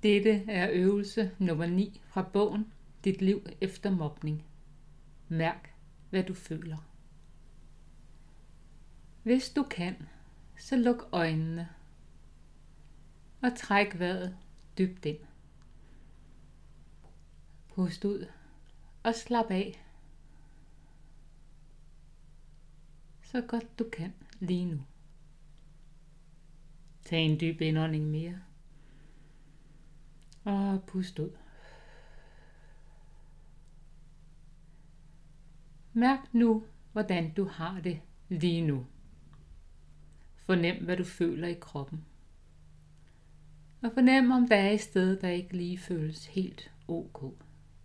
Dette er øvelse nummer 9 fra bogen Dit liv efter mobning. Mærk, hvad du føler. Hvis du kan, så luk øjnene og træk vejret dybt ind. Pust ud og slap af, så godt du kan lige nu. Tag en dyb indånding mere og pust ud. Mærk nu, hvordan du har det lige nu. Fornem, hvad du føler i kroppen. Og fornem, om der er et sted, der ikke lige føles helt ok.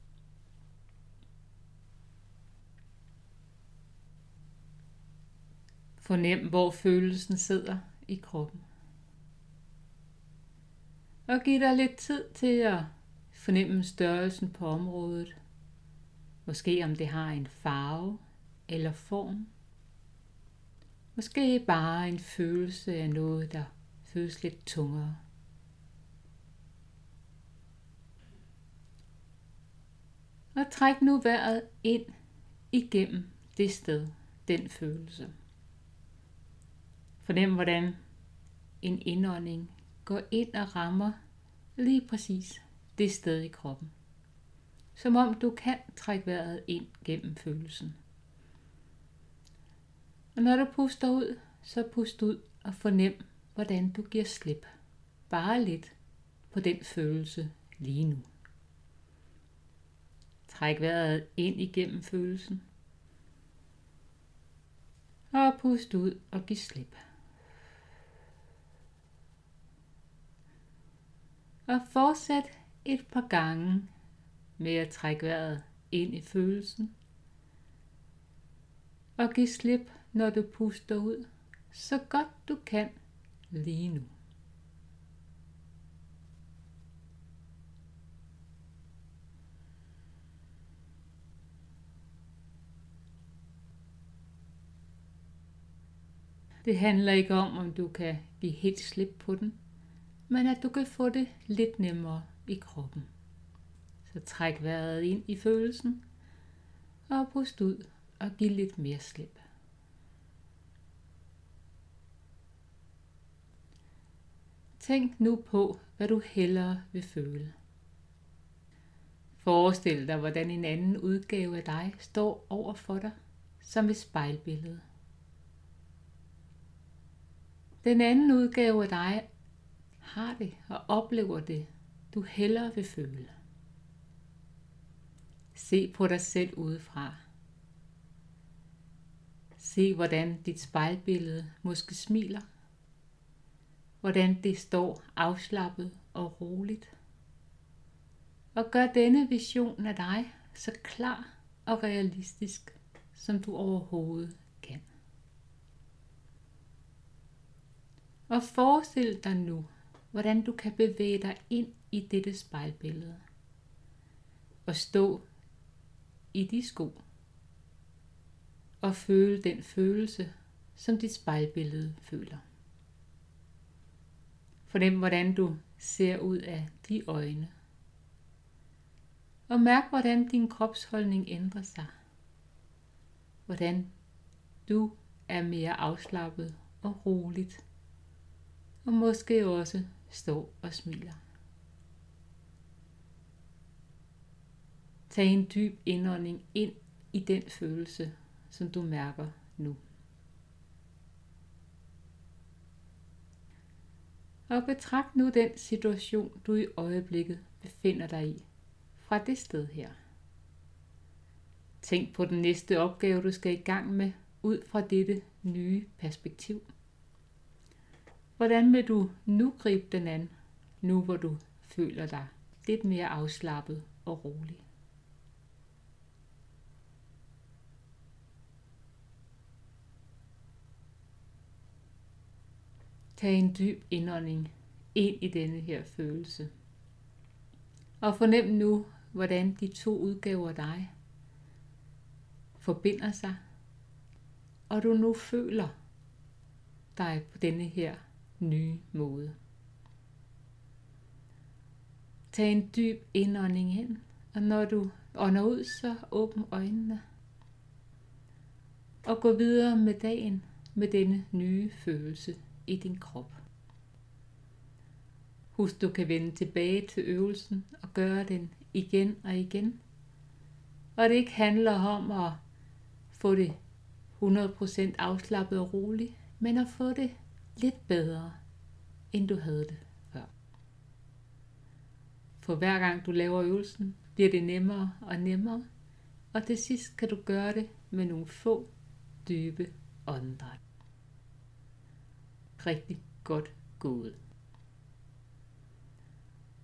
Fornem, hvor følelsen sidder i kroppen. Og giv dig lidt tid til at fornemme størrelsen på området. Måske om det har en farve eller form. Måske bare en følelse af noget, der føles lidt tungere. Og træk nu vejret ind igennem det sted, den følelse. Fornem, hvordan en indånding går ind og rammer lige præcis det sted i kroppen. Som om du kan trække vejret ind gennem følelsen. Og når du puster ud, så pust ud og fornem, hvordan du giver slip. Bare lidt på den følelse lige nu. Træk vejret ind igennem følelsen. Og pust ud og giv slip. Og fortsæt et par gange med at trække vejret ind i følelsen. Og giv slip, når du puster ud, så godt du kan lige nu. Det handler ikke om du kan give helt slip på den, men at du kan få det lidt nemmere i kroppen. Så træk vejret ind i følelsen, og pust ud og giv lidt mere slip. Tænk nu på, hvad du hellere vil føle. Forestil dig, hvordan en anden udgave af dig står over for dig, som et spejlbillede. Den anden udgave af dig har det og oplever det, du hellere vil føle. Se på dig selv udefra. Se, hvordan dit spejlbillede måske smiler. Hvordan det står afslappet og roligt. Og gør denne vision af dig så klar og realistisk, som du overhovedet kan. Og forestil dig nu, hvordan du kan bevæge dig ind i dette spejlbillede. Og stå i de sko. Og føle den følelse, som dit spejlbillede føler. Fornem, hvordan du ser ud af de øjne. Og mærk, hvordan din kropsholdning ændrer sig. Hvordan du er mere afslappet og roligt. Og måske også står og smiler. Tag en dyb indånding ind i den følelse, som du mærker nu. Og betragt nu den situation, du i øjeblikket befinder dig i, fra det sted her. Tænk på den næste opgave, du skal i gang med, ud fra dette nye perspektiv. Hvordan vil du nu gribe den an, nu hvor du føler dig lidt mere afslappet og rolig? Tag en dyb indånding ind i denne her følelse. Og fornem nu, hvordan de to udgaver af dig forbinder sig, og du nu føler dig på denne her nye måde. Tag en dyb indånding ind, og når du ånder ud, så åbn øjnene. Og gå videre med dagen med denne nye følelse i din krop. Husk, du kan vende tilbage til øvelsen og gøre den igen og igen. Og det ikke handler om at få det 100% afslappet og roligt, men at få det lidt bedre, end du havde det før. For hver gang du laver øvelsen, bliver det nemmere og nemmere, og til sidst kan du gøre det med nogle få dybe åndedræt. Rigtig godt gået.